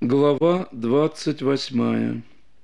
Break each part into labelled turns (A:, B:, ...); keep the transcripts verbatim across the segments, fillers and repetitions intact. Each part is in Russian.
A: Глава двадцать восьмая.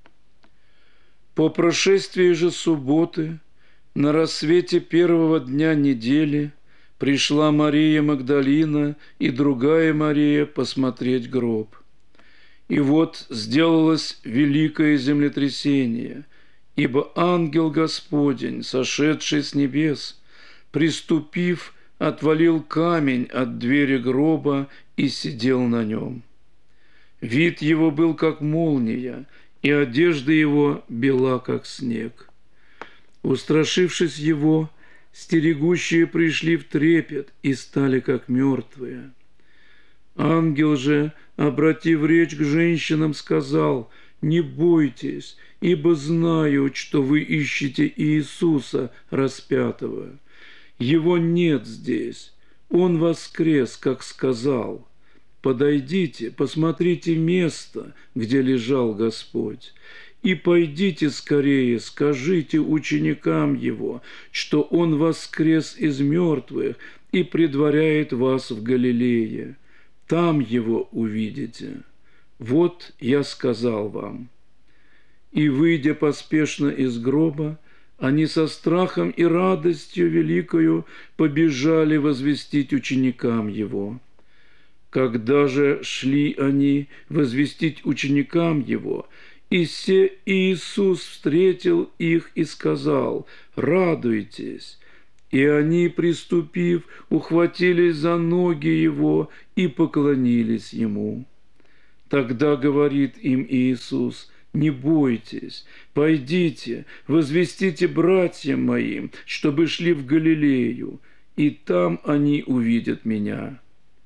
A: По прошествии же субботы, на рассвете первого дня недели, пришла Мария Магдалина и другая Мария посмотреть гроб. И вот сделалось великое землетрясение, ибо ангел Господень, сошедший с небес, приступив, отвалил камень от двери гроба и сидел на нем. Вид его был, как молния, и одежда его бела, как снег. Устрашившись его, стерегущие пришли в трепет и стали, как мертвые. Ангел же, обратив речь к женщинам, сказал: «Не бойтесь, ибо знаю, что вы ищете Иисуса распятого. Его нет здесь, Он воскрес, как сказал. Подойдите, посмотрите место, где лежал Господь, и пойдите скорее, скажите ученикам Его, что Он воскрес из мертвых и предваряет вас в Галилее. Там Его увидите. Вот я сказал вам». И, выйдя поспешно из гроба, они со страхом и радостью великою побежали возвестить ученикам Его. Когда же шли они возвестить ученикам Его, и се Иисус встретил их и сказал: «Радуйтесь». И они, приступив, ухватились за ноги Его и поклонились Ему. Тогда говорит им Иисус: «Не бойтесь, пойдите, возвестите братьям моим, чтобы шли в Галилею, и там они увидят Меня».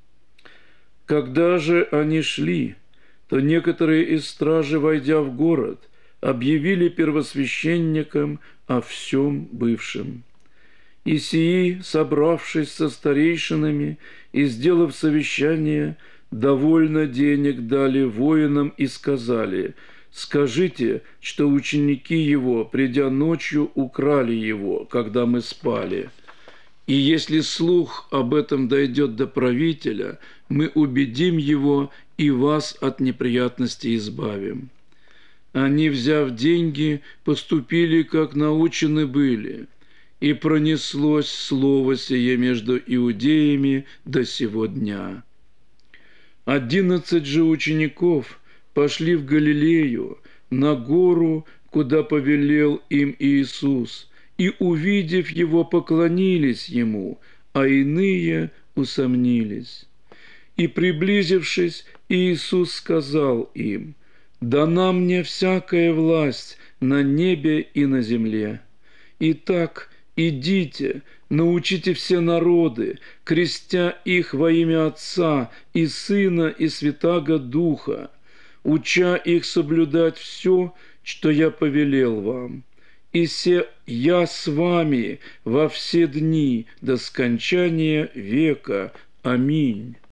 A: Когда же они шли, то некоторые из стражи, войдя в город, объявили первосвященникам о всем бывшем. И сии, собравшись со старейшинами и сделав совещание, довольно денег дали воинам и сказали: «Скажите, что ученики его, придя ночью, украли его, когда мы спали. И если слух об этом дойдет до правителя, мы убедим его и вас от неприятностей избавим». Они, взяв деньги, поступили, как научены были, и пронеслось слово сие между иудеями до сего дня. Одиннадцать же учеников пошли в Галилею, на гору, куда повелел им Иисус, и, увидев Его, поклонились Ему, а иные усомнились. И, приблизившись, Иисус сказал им: «Дана мне всякая власть на небе и на земле. Итак, идите, научите все народы, крестя их во имя Отца и Сына и Святаго Духа, уча их соблюдать все, что я повелел вам. И се я с вами во все дни до скончания века. Аминь».